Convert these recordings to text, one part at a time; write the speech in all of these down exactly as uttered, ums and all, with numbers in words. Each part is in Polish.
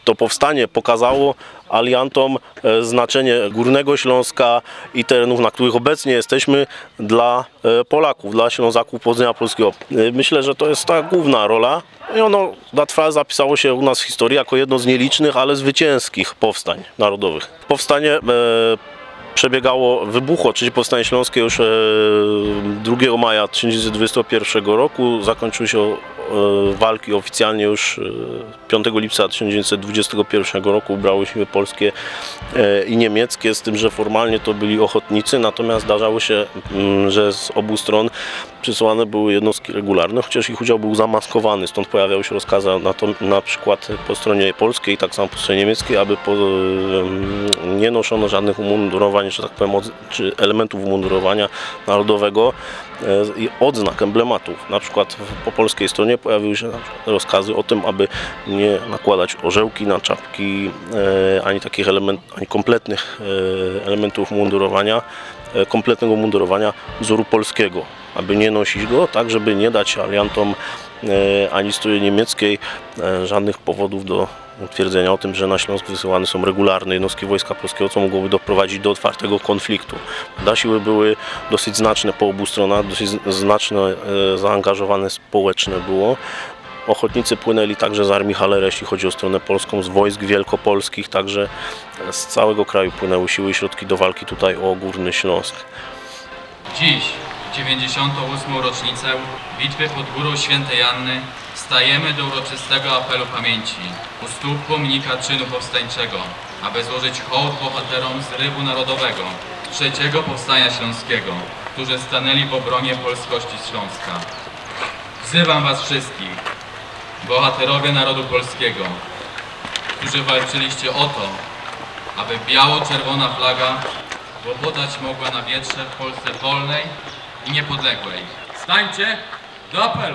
To powstanie pokazało aliantom znaczenie Górnego Śląska i terenów, na których obecnie jesteśmy, dla Polaków, dla Ślązaków pochodzenia polskiego. Myślę, że to jest ta główna rola i ono na trwałe zapisało się u nas w historii jako jedno z nielicznych, ale zwycięskich powstań narodowych. Powstanie przebiegało, wybuchło trzecie Powstanie Śląskie już drugiego maja tysiąc dziewięćset dwudziestego pierwszego roku. Zakończyły się walki oficjalnie już piątego lipca tysiąc dziewięćset dwudziestego pierwszego roku. Brały siły polskie i niemieckie, z tym, że formalnie to byli ochotnicy, natomiast zdarzało się, że z obu stron przysyłane były jednostki regularne, chociaż ich udział był zamaskowany, stąd pojawiały się rozkazy na, to, na przykład po stronie polskiej, tak samo po stronie niemieckiej, aby po, nie noszono żadnych umundurowań, że tak powiem, czy elementów umundurowania narodowego i odznak, emblematów. Na przykład po polskiej stronie pojawiły się rozkazy o tym, aby nie nakładać orzełki na czapki, ani takich elementów, ani kompletnych elementów mundurowania, kompletnego mundurowania wzoru polskiego, aby nie nosić go, tak żeby nie dać aliantom ani stronie niemieckiej żadnych powodów do twierdzenia o tym, że na Śląsk wysyłane są regularne jednostki Wojska Polskiego, co mogłoby doprowadzić do otwartego konfliktu. Da siły były dosyć znaczne po obu stronach, dosyć znaczne zaangażowane społeczne było. Ochotnicy płynęli także z Armii Halera, jeśli chodzi o stronę polską, z wojsk wielkopolskich, także z całego kraju płynęły siły i środki do walki tutaj o Górny Śląsk. Dziś, w dziewięćdziesiątą ósmą rocznicę bitwy pod Górą Świętej Anny, stajemy do uroczystego apelu pamięci u stóp pomnika czynu powstańczego, aby złożyć hołd bohaterom z rywu narodowego trzeciego Powstania Śląskiego, którzy stanęli w obronie polskości Śląska. Wzywam was wszystkich, bohaterowie narodu polskiego, którzy walczyliście o to, aby biało-czerwona flaga łopotać mogła na wietrze w Polsce wolnej i niepodległej. Stańcie do apelu!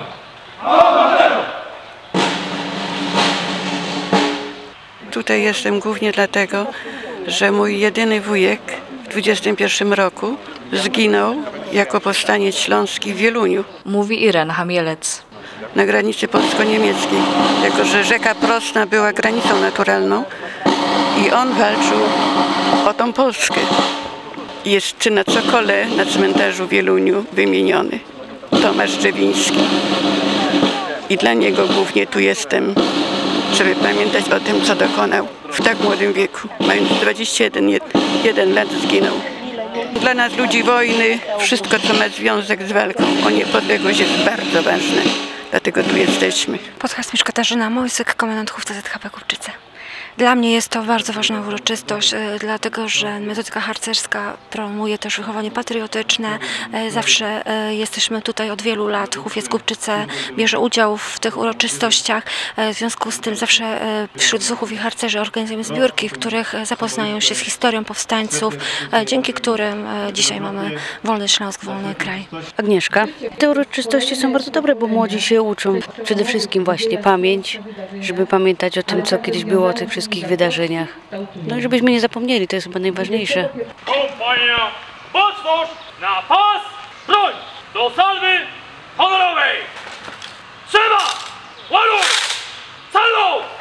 Tutaj jestem głównie dlatego, że mój jedyny wujek w dwudziestym pierwszym roku zginął jako powstaniec śląski w Wieluniu. Mówi Irena Hamielec. Na granicy polsko-niemieckiej, jako że rzeka Prosna była granicą naturalną i on walczył o tą Polskę. Jest czy na cokole na cmentarzu w Wieluniu wymieniony Tomasz Drzewiński. I dla niego głównie tu jestem, żeby pamiętać o tym, co dokonał w tak młodym wieku. Mając dwadzieścia jeden lat zginął. Dla nas ludzi wojny wszystko, co ma związek z walką o niepodległość, jest bardzo ważne. Dlatego tu jesteśmy. Podhasmistrz Katarzyna Mojsyk, komendant Hufta Z H P Kupczyce. Dla mnie jest to bardzo ważna uroczystość, dlatego że metodyka harcerska promuje też wychowanie patriotyczne. Zawsze jesteśmy tutaj od wielu lat. Hufiec Kupczyce bierze udział w tych uroczystościach. W związku z tym zawsze wśród zuchów i harcerzy organizujemy zbiórki, w których zapoznają się z historią powstańców, dzięki którym dzisiaj mamy wolny Śląsk, wolny kraj. Agnieszka. Te uroczystości są bardzo dobre, bo młodzi się uczą. Przede wszystkim właśnie pamięć, żeby pamiętać o tym, co kiedyś było, o tych wszystkich wydarzeniach. No i żebyśmy nie zapomnieli, to jest chyba najważniejsze. Kompania Bocworz na pas, broń do salwy honorowej! Trzeba! Ładuj! Salwą!